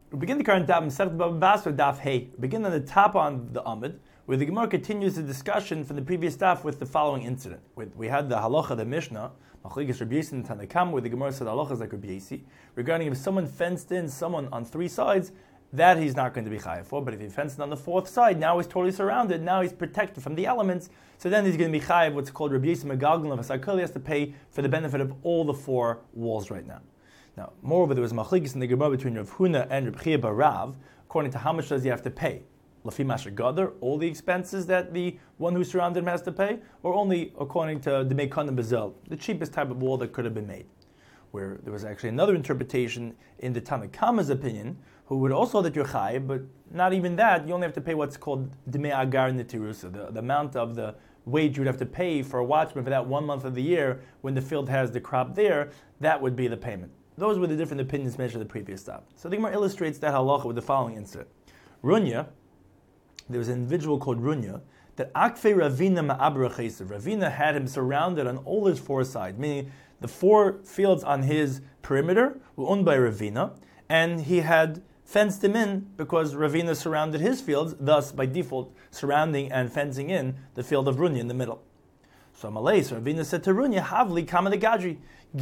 We begin the current daf, Masechet Baba Basra, daf Hey. We begin on the top on the Amud, where the Gemara continues the discussion from the previous daf with the following incident. We had the halacha, the Mishnah, Machlekes Rabbi Yossi and Tanna Kamma, where the Gemara said halacha is like Rabbi Yossi, regarding if someone fenced in someone on three sides, that he's not going to be chayav for. But if he fenced on the fourth side, now he's totally surrounded, now he's protected from the elements, so then he's going to be chayav, what's called Rabbi Yossi Megalgal of Hasakal. He has to pay for the benefit of all the four walls right now. Now, moreover, there was machlekes in the Gemara between Rav Huna and Reb Chia bar Rav, according to how much does he have to pay? Lafi Masha Gadar, all the expenses that the one who surrounded him has to pay, or only according to the Meikanim Bezel, the cheapest type of wall that could have been made? Where there was actually another interpretation in the Tanna Kamma's opinion, who would also that you're chayav, but not even that, you only have to pay what's called Dmei Agar Netirusa, the amount of the wage you would have to pay for a watchman for that 1 month of the year when the field has the crop there, that would be the payment. Those were the different opinions mentioned in the previous stop. So the Gemara illustrates that halacha with the following incident. Runya, there was an individual called Runya, that Akfe Ravina Ma'abra Chesiv. Ravina had him surrounded on all his four sides, meaning the four fields on his perimeter were owned by Ravina, and he had fenced him in because Ravina surrounded his fields, thus by default surrounding and fencing in the field of Runya in the middle. So Ravina said to Runya, Havli Kama the Gadri,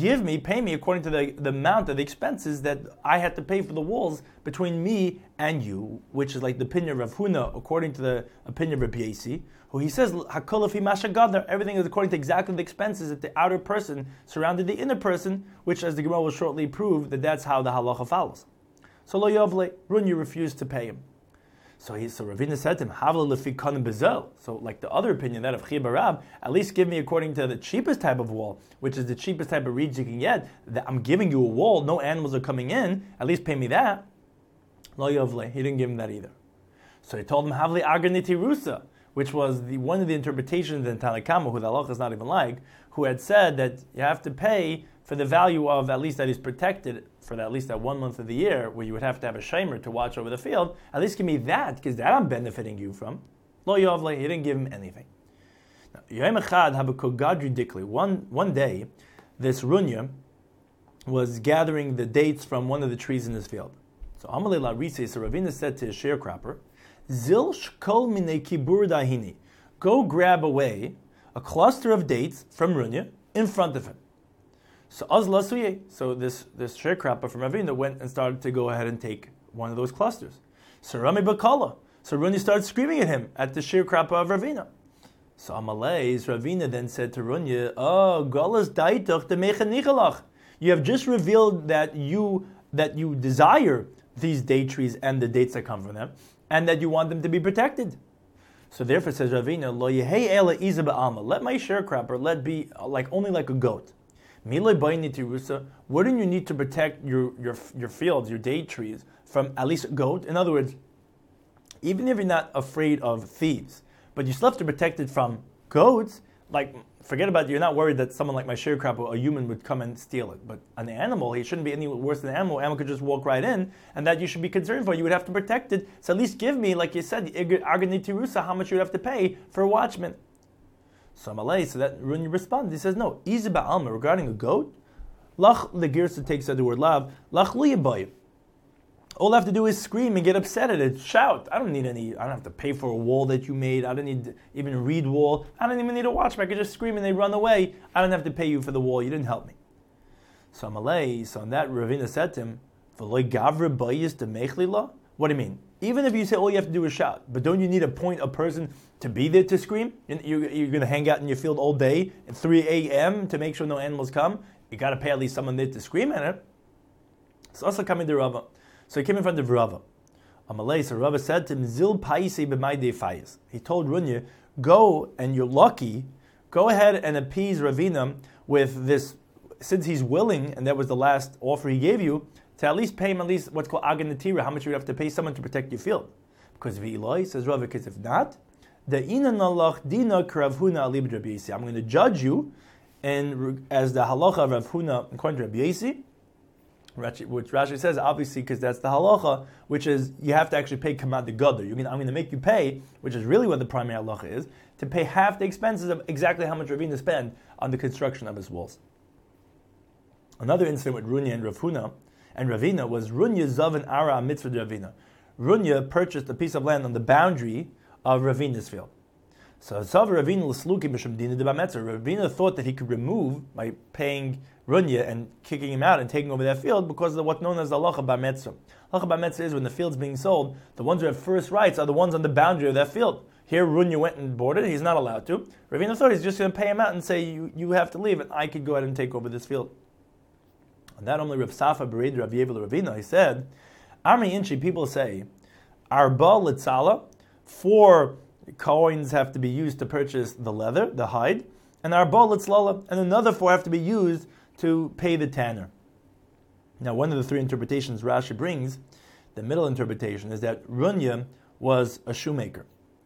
pay me according to the amount of the expenses that I had to pay for the walls between me and you, which is like the opinion of Rav Huna, according to the opinion of Rabbi Yossi, who he says, Hakolafi Masha Gadar, everything is according to exactly the expenses that the outer person surrounded the inner person, which, as the Gemara will shortly prove, that's how the halacha follows. So Lo Yovle, Runya refused to pay him. So Ravina said to him, Havla lefi kanim bezel. So like the other opinion, that of Chia bar Rav, at least give me according to the cheapest type of wall, which is the cheapest type of reeds you can get. That I'm giving you a wall, no animals are coming in, at least pay me that. Lo Yovle, he didn't give him that either. So he told him, Havli agar netirusa, which was one of the interpretations in Tanna Kamma, who the halacha is not even like, who had said that you have to pay for the value of at least that he's protected for at least that 1 month of the year where you would have to have a shomer to watch over the field, at least give me that, because that I'm benefiting you from. Lo Yovle, he didn't give him anything. One day, this Runya was gathering the dates from one of the trees in his field. So Amalei La Rise, so Ravina said to his sharecropper, Zil shkol minei kibur dahini, go grab away a cluster of dates from Runya in front of him. So this sharecropper from Ravina went and started to go ahead and take one of those clusters. So Rami Bakala. So Runya started screaming at him, at the sharecropper of Ravina. So Amalei, Ravina then said to Runya, oh, Galas daitach de mechanichalach. You have just revealed that you desire these date trees and the dates that come from them, and that you want them to be protected. So therefore says Ravina, Lo yehei ela iza ba'alma. Let my sharecropper be only like a goat. Wouldn't you need to protect your fields, your date trees, from at least a goat? In other words, even if you're not afraid of thieves, but you still have to protect it from goats, forget about it, you're not worried that someone like my sharecropper, a human, would come and steal it. But an animal, he shouldn't be any worse than an animal. An animal could just walk right in, and that you should be concerned for. You would have to protect it. So at least give me, like you said, how much you would have to pay for a watchman. So that Runya responds. He says, no, Iza ba'alma, regarding a goat, lach the girsa takes out the word lav, lach liyabayim. All I have to do is scream and get upset at it, shout. I don't have to pay for a wall that you made. I don't need even a reed wall. I don't even need a watchman. I can just scream and they run away. I don't have to pay you for the wall. You didn't help me. So on that Ravina said to him, V'loi gavra bayis demechlila? What do you mean? Even if you say all you have to do is shout, but don't you need a person to be there to scream? You're going to hang out in your field all day at 3 a.m. to make sure no animals come? You got to pay at least someone there to scream at it. So also coming to Rava. So he came in front of Rava. Amalei, so Rava said to him, Zil paisi b'maydei fayis. He told Runya, go, and you're lucky, go ahead and appease Ravina with this, since he's willing, and that was the last offer he gave you, to at least pay him at least what's called aganatira, how much you would have to pay someone to protect your field. Because V'iloi, says Rava, because if not, the ina nalach dina kravhuna alib Rabbi Yossi. I'm going to judge you, and as the halacha of Rav Huna according to Rabbi Yossi, which Rashi says, obviously, because that's the halacha, which is you have to actually pay kamad the gadol. I'm going to make you pay, which is really what the primary halacha is, to pay half the expenses of exactly how much Ravina spent on the construction of his walls. Another incident with Runya and Rav Huna, and Ravina was Runya Zav and Ara Mitzvah Ravina. Runya purchased a piece of land on the boundary of Ravina's field. So Ravina thought that he could remove by paying Runya and kicking him out and taking over that field because of what's known as the halacha bar metzra. Halacha bar metzra is when the field's being sold, the ones who have first rights are the ones on the boundary of that field. Here Runya went and bought it, he's not allowed to. Ravina thought he's just going to pay him out and say, you have to leave and I could go ahead and take over this field. And not only Rav Safa Bered Rav Yevel Ravina, he said, Armi Inchi, people say, Arba Litzala, 4 coins have to be used to purchase the leather, the hide, and Arba Litzlala, and another 4 have to be used to pay the tanner. Now, one of the 3 interpretations Rashi brings, the middle interpretation, is that Runya was a shoemaker.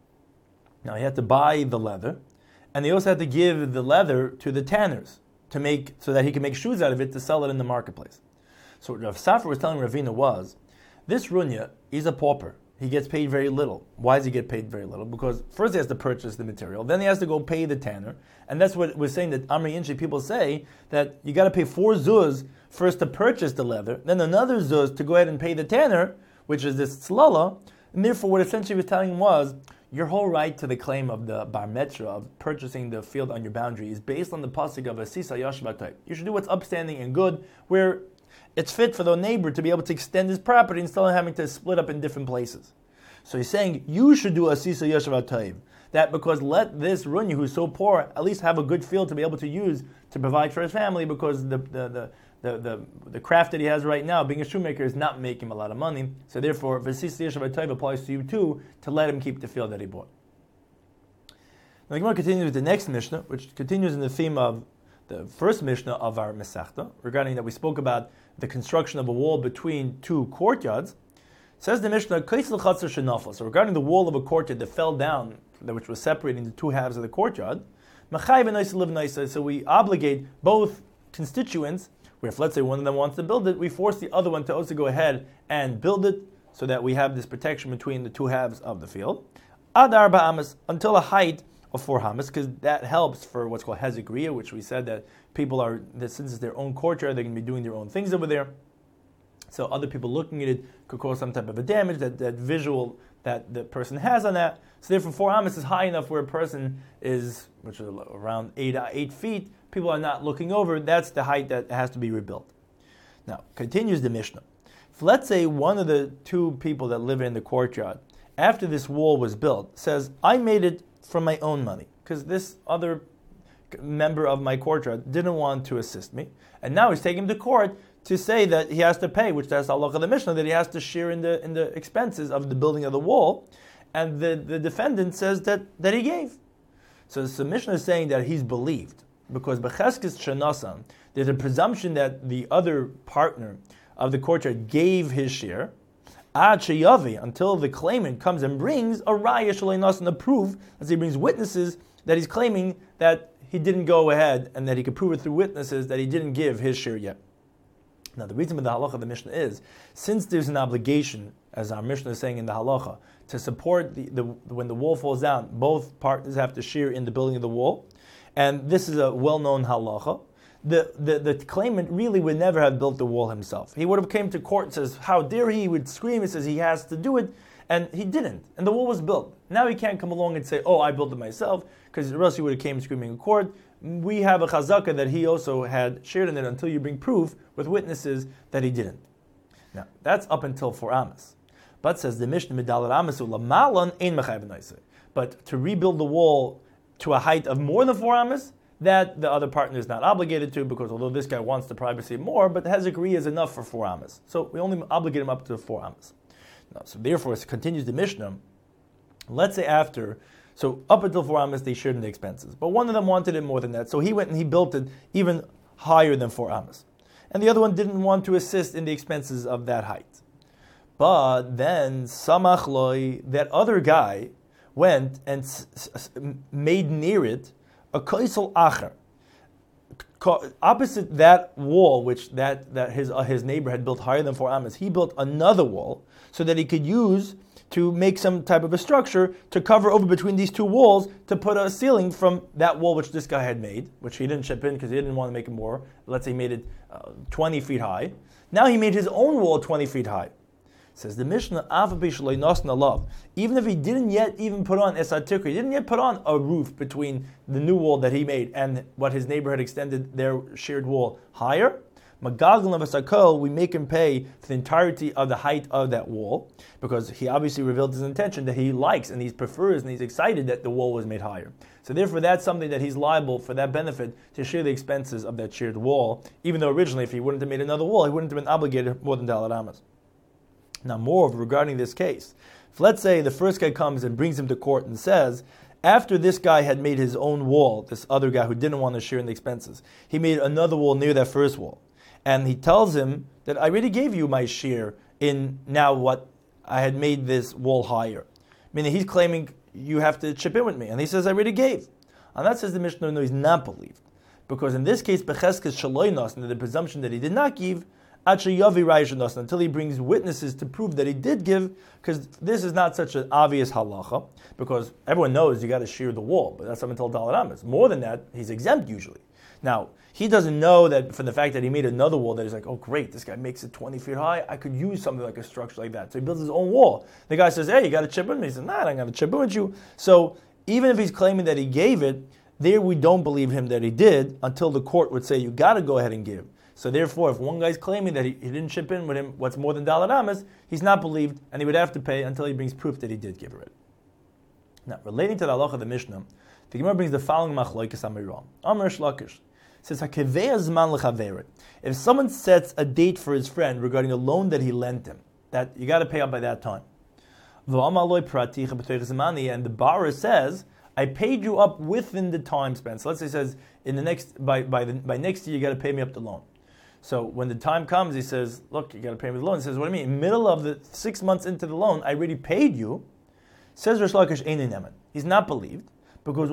Now, he had to buy the leather, and he also had to give the leather to the tanners so that he could make shoes out of it to sell it in the marketplace. So what Rav Safra was telling Ravina was, this Runya, he's a pauper. He gets paid very little. Why does he get paid very little? Because first he has to purchase the material, then he has to go pay the tanner, and that's what we're saying that Amri Inchi people say, that you got to pay 4 zuz first to purchase the leather, then another zuz to go ahead and pay the tanner, which is this tzlala, and therefore what essentially he was telling him was, your whole right to the claim of the bar metzra, of purchasing the field on your boundary, is based on the pasuk of Asisa Yashvatay. You should do what's upstanding and good, where it's fit for the neighbor to be able to extend his property instead of having to split up in different places. So he's saying, you should do Asisa Yashvatay. That because let this Runya, who's so poor, at least have a good field to be able to use to provide for his family, because the craft that he has right now, being a shoemaker, is not making him a lot of money. So therefore, Asisa Yashvatay applies to you too, to let him keep the field that he bought. Now the Gemara continues with the next Mishnah, which continues in the theme of the first Mishnah of our Masechta, regarding that we spoke about the construction of a wall between 2 courtyards. Says the Mishnah, so regarding the wall of a courtyard that fell down, which was separating the 2 halves of the courtyard, so we obligate both constituents, where if let's say one of them wants to build it, we force the other one to also go ahead and build it, so that we have this protection between the 2 halves of the field. Adar ba'amas, until a height of 4 hamas, because that helps for what's called hezekriya, which we said that people are, that since it's their own courtyard, they're going to be doing their own things over there. So other people looking at it could cause some type of a damage, that visual that the person has on that. So therefore 4 hamas is high enough where a person is, which is around 8 feet, people are not looking over, that's the height that has to be rebuilt. Now, continues the Mishnah. If let's say one of the 2 people that live in the courtyard, after this wall was built, says, I made it from my own money, because this other member of my courtyard didn't want to assist me, and now he's taking him to court to say that he has to pay, which that's the halacha of the Mishnah, that he has to share in the expenses of the building of the wall, and the defendant says that he gave. So the Mishnah is saying that he's believed, because b'cheskes shenasan, there's a presumption that the other partner of the courtyard gave his share, ad sheyavi, until the claimant comes and brings a raya shalei nasan, a proof, as he brings witnesses that he's claiming that he didn't go ahead, and that he could prove it through witnesses that he didn't give his share yet. Now the reason for the halacha of the Mishnah is, since there's an obligation, as our Mishnah is saying in the halacha, to support when the wall falls down, both partners have to share in the building of the wall, and this is a well-known halacha, the claimant really would never have built the wall himself. He would have came to court and says, how dare he, would scream, he says he has to do it, and he didn't, and the wall was built. Now he can't come along and say, oh, I built it myself, because the rest he would have came screaming in court. We have a chazaka that he also had shared in it until you bring proof with witnesses that he didn't. Now, that's up until 4 amas. But says the Mishnah, but to rebuild the wall to a height of more than 4 amas, that the other partner is not obligated to, because although this guy wants the privacy more, but hezekriya is enough for 4 amas. So we only obligate him up to 4 amas. Now, so therefore, it continues the Mishnah. Let's say so up until 4 amas, they shared in the expenses. But one of them wanted it more than that, so he went and he built it even higher than 4 amas. And the other one didn't want to assist in the expenses of that height. But then, samach loi, that other guy went and made near it a kaisel acher. Opposite that wall, which that his neighbor had built higher than 4 amas, he built another wall so that he could use to make some type of a structure to cover over between these two walls to put a ceiling from that wall which this guy had made, which he didn't chip in because he didn't want to make it more. Let's say he made it 20 feet high. Now he made his own wall 20 feet high. Says the Mishnah, even if he didn't yet even put on esatikra, he didn't yet put on a roof between the new wall that he made and what his neighbor had extended their shared wall higher, we make him pay for the entirety of the height of that wall, because he obviously revealed his intention that he likes and he prefers and he's excited that the wall was made higher. So therefore that's something that he's liable for that benefit to share the expenses of that shared wall, even though originally if he wouldn't have made another wall, he wouldn't have been obligated more than Dalet Amos. Now moreover, regarding this case, if let's say the first guy comes and brings him to court and says, after this guy had made his own wall, this other guy who didn't want to share in the expenses, he made another wall near that first wall. And he tells him that I already gave you my share in now what I had made this wall higher. Meaning he's claiming you have to chip in with me. And he says I already gave. And that says the Mishnah, no, he's not believed. Because in this case, Becheskes Shaloinos, and the presumption that he did not give, until he brings witnesses to prove that he did give, because this is not such an obvious halacha, because everyone knows you got to shear the wall, but that's up until Dalet Amos. More than that, he's exempt usually. Now, he doesn't know that from the fact that he made another wall that he's like, oh great, this guy makes it 20 feet high, I could use something like a structure like that. So he builds his own wall. The guy says, hey, you got to chip in with me. He says, nah, I don't got to chip in with you. So even if he's claiming that he gave it, there we don't believe him that he did until the court would say, you got to go ahead and give. So therefore, if one guy's claiming that he didn't chip in with him what's more than Dalet Amos, he's not believed, and he would have to pay until he brings proof that he did give it. Now, relating to the halacha of the Mishnah, the Gemara brings the following machlokes amiram. Amar Shlakish says, "Hakevei zman lechaverit." If someone sets a date for his friend regarding a loan that he lent him, that you got to pay up by that time, and the borrower says, I paid you up within the time span. So let's say he says, in the next by next year you got to pay me up the loan. So when the time comes, he says, look, you got to pay me the loan. He says, what do you mean? In the middle of the 6 months into the loan, I already paid you. Says Rish Lakish, he's not believed, because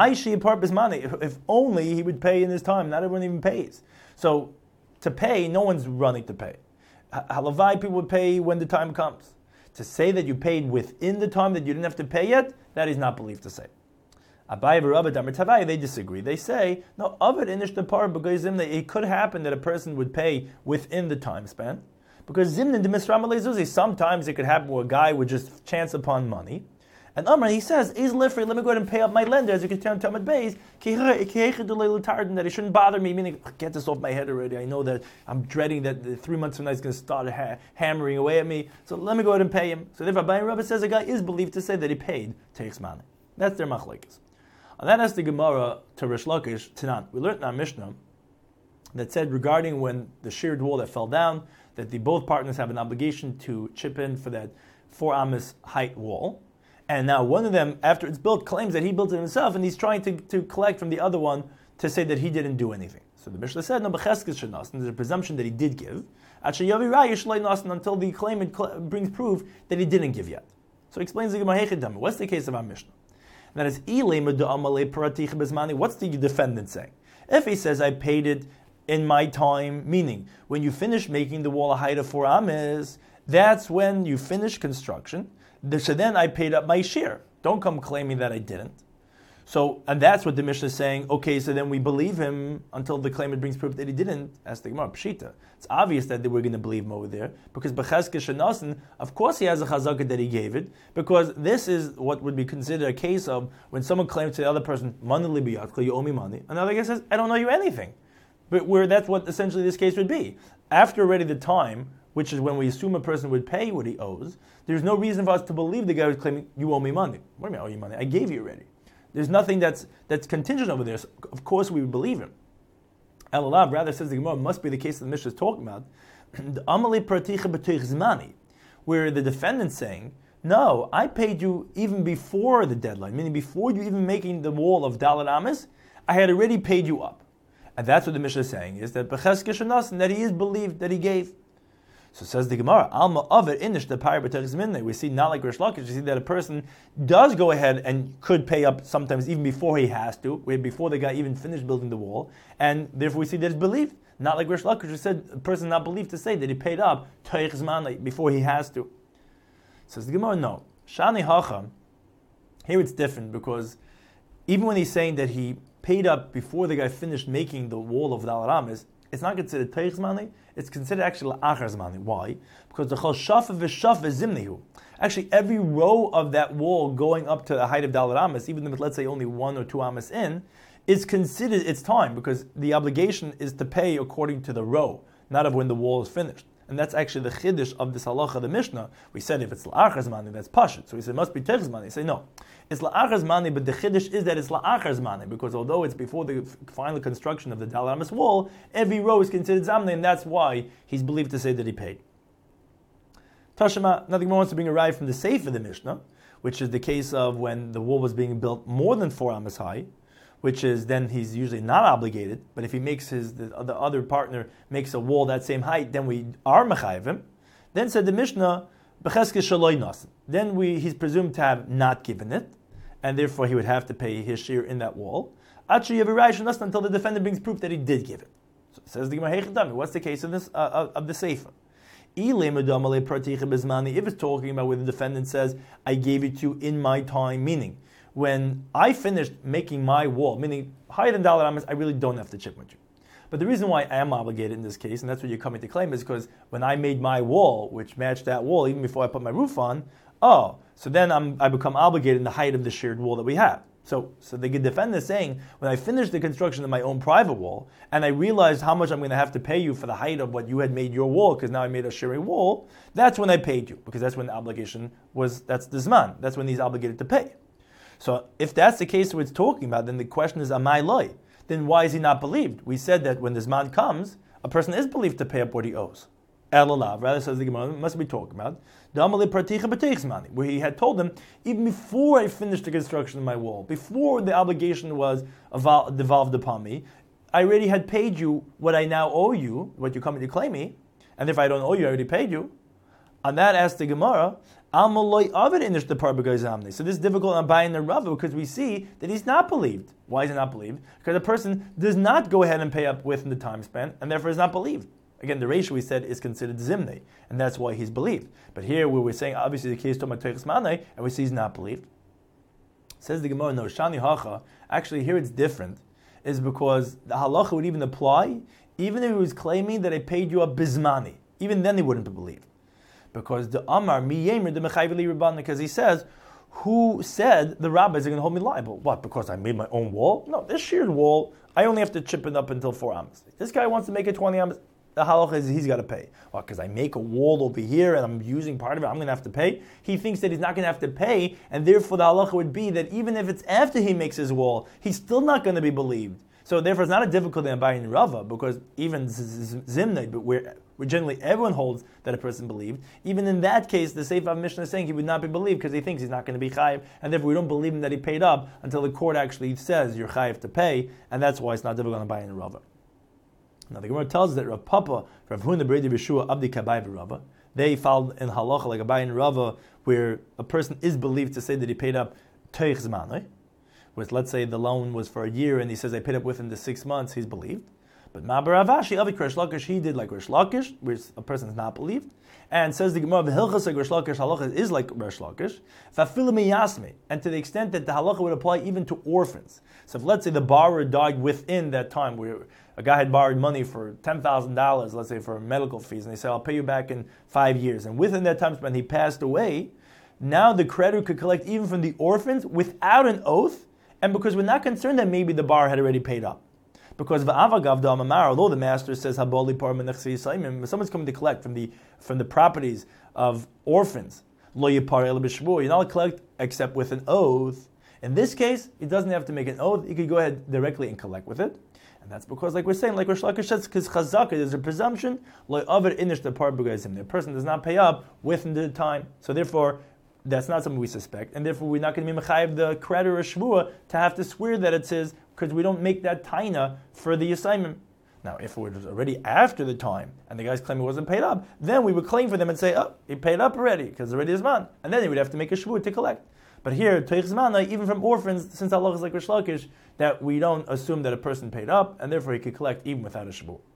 if only he would pay in his time. Not everyone even pays. So to pay, no one's running to pay. Halavai, people would pay when the time comes. To say that you paid within the time that you didn't have to pay yet, that is not believed to say. Abai v'Rabba Damar Tavai, they disagree. They say, no, Avid inish the par because it could happen that a person would pay within the time span. Because Zimnin de Misram Alezuzi, sometimes it could happen where a guy would just chance upon money. And Amr, he says, is lifrei, let me go ahead and pay up my lender, as you can tell in Talmud Beis, that he shouldn't bother me, meaning, get this off my head already. I know that I'm dreading that the 3 months from now he's going to start hammering away at me. So let me go ahead and pay him. So therefore, Abai Rabba says a guy is believed to say that he paid takes money. That's their machlokes. And that has the Gemara to Rish Lakish Tanan. We learned in our Mishnah that said regarding when the shared wall that fell down, that both partners have an obligation to chip in for that 4 amos height wall. And now one of them, after it's built, claims that he built it himself, and he's trying to collect from the other one to say that he didn't do anything. So the Mishnah said, no, b'cheskes shenas, and there's a presumption that he did give, until the claimant brings proof that he didn't give yet. So he explains the Gemara, what's the case of our Mishnah? And that is, what's the defendant saying? If he says, I paid it in my time, meaning, when you finish making the wall a height of 4 amos, that's when you finish construction, so then I paid up my share. Don't come claiming that I didn't. So, and that's what the Mishnah is saying, okay, so then we believe him until the claimant brings proof that he didn't. Ask the Gemara, Pshita. It's obvious that we're going to believe him over there, because B'chazke Shanasan, of course he has a chazakah that he gave it, because this is what would be considered a case of when someone claims to the other person, Mani li biyadcha, you owe me money. Another guy says, I don't owe you anything. But where that's what essentially this case would be. After already the time, which is when we assume a person would pay what he owes, there's no reason for us to believe the guy who's claiming, you owe me money. What do you mean, I owe you money? I gave you already. There's nothing that's contingent over there. So of course we would believe him. Elalah, rather, says the Gemara, must be the case that the Mishnah is talking about, where the defendant's saying, no, I paid you even before the deadline, meaning before you even making the wall of Dalet Amos, I had already paid you up. And that's what the Mishnah is saying, is that that he is believed that he gave. So says the Gemara, Alma Aver Inish the Pyre B'Terech. We see not like Rish Lakish, we see that a person does go ahead and could pay up sometimes even before he has to, before the guy even finished building the wall, and therefore we see that it's believed. Not like Rish Lakish, who said a person not believed to say that he paid up before he has to. Says the Gemara, no. Shani Hacha, here it's different because even when he's saying that he paid up before the guy finished making the wall of the Al Ramis, it's not considered Teich Zmani, it's considered actually La'achar Zmani. Why? Because the Chol Shafa v'Shafa Zimnihu. Actually, every row of that wall going up to the height of the Al Ramis, even if let's say only 1 or 2 amas in, is considered its time because the obligation is to pay according to the row, not of when the wall is finished. And that's actually the chiddush of this halacha, the Mishnah. We said if it's la'achar zmani, that's pashut. So we said it must be teich zmani. Say no, it's la'achar zmani, but the chiddush is that it's la'achar zmani because although it's before the final construction of the Dal Ramis wall, every row is considered zamni, and that's why he's believed to say that he paid. Tashema, nothing more wants to bring a raya from the Seif of the Mishnah, which is the case of when the wall was being built more than 4 amas high, which is then he's usually not obligated. But if he makes the other partner makes a wall that same height, then we are mechayiv him. Then said the Mishnah, b'cheskes shaloi nasen. Then he's presumed to have not given it, and therefore he would have to pay his share in that wall. Actually, you have a raya nasen until the defendant brings proof that he did give it. So it says the Gemara Heichadami. What's the case of this of the Seifa? If it's talking about where the defendant says, "I gave it to you in my time," meaning when I finished making my wall, meaning higher than Dalet Amos, I really don't have to chip with you. But the reason why I am obligated in this case, and that's what you're coming to claim, is because when I made my wall, which matched that wall, even before I put my roof on, so then I become obligated in the height of the shared wall that we have. So the defendant is saying, when I finished the construction of my own private wall, and I realized how much I'm going to have to pay you for the height of what you had made your wall, because now I made a sharing wall, that's when I paid you, because that's when the obligation was, that's the Zman, that's when he's obligated to pay. So if that's the case what it's talking about, then the question is, am I loy? Then why is he not believed? We said that when this man comes, a person is believed to pay up what he owes. Elalav, rather says the Gemara, must be talking about where he had told him, even before I finished the construction of my wall, before the obligation was devolved upon me, I already had paid you what I now owe you, what you're coming to claim me, and if I don't owe you, I already paid you. On that asked the Gemara, so this is difficult on buying the Rava because we see that he's not believed. Why is he not believed? Because a person does not go ahead and pay up within the time span, and therefore is not believed. Again, the ratio we said is considered zimne, and that's why he's believed. But here, where we're saying obviously the case to Mateichs Manei, and we see he's not believed. Says the Gemara, no, Shani Hacha. Actually, here it's different, is because the halacha would even apply, even if he was claiming that I paid you a bizmani. Even then, he wouldn't be believed. Because the Amar miyemer the mechayveli rabban, because he says, who said the rabbis are going to hold me liable? What? Because I made my own wall? No, this shared wall, I only have to chip it up until 4 amos. This guy wants to make it 20 amos. The halacha is he's got to pay. Well, because I make a wall over here and I'm using part of it, I'm going to have to pay. He thinks that he's not going to have to pay, and therefore the halacha would be that even if it's after he makes his wall, he's still not going to be believed. So therefore, it's not a difficulty in buying Rava, because even Zimnei, but where generally everyone holds that a person believed, even in that case, the Seif Mishnah is saying he would not be believed because he thinks he's not going to be chayiv, and therefore we don't believe him that he paid up until the court actually says you're chayiv to pay, and that's why it's not difficult in buying Rava. Now the Gemara tells us that Rav Papa, Rav Huna Bredi Veshua Abdi Kabai Rava, they followed in halacha like a bayin Rava, where a person is believed to say that he paid up teich zman, whereas let's say the loan was for a year and he says I paid up within the 6 months, he's believed. But Ma'bar Avashi, Avi Resh Lakish, he did like Resh Lakish, where a person is not believed. And says the Gemara, V'hilchas like Resh Lakish, halacha is like Resh Lakish. V'afilim yasme, and to the extent that the halacha would apply even to orphans. So if let's say the borrower died within that time, where a guy had borrowed money for $10,000, let's say for medical fees, and they say I'll pay you back in 5 years, and within that time span he passed away, now the creditor could collect even from the orphans without an oath, and because we're not concerned that maybe the borrower had already paid up. Because although the master says if someone's coming to collect from the properties of orphans, you're not collect except with an oath. In this case, he doesn't have to make an oath. He could go ahead directly and collect with it. And that's because, like we're saying, like Resh Lakish says, because chazaka, there's a presumption, the person does not pay up within the time. So therefore, that's not something we suspect, and therefore we're not going to be mechayiv the creditor or shvua to have to swear that it's his, because we don't make that taina for the assignment. Now, if it was already after the time, and the guy's claiming he wasn't paid up, then we would claim for them and say, oh, he paid up already, because it's already his man, and then he would have to make a shvua to collect. But here, teich zman, even from orphans, since Allah is like Resh Lakish, that we don't assume that a person paid up, and therefore he could collect even without a shvua.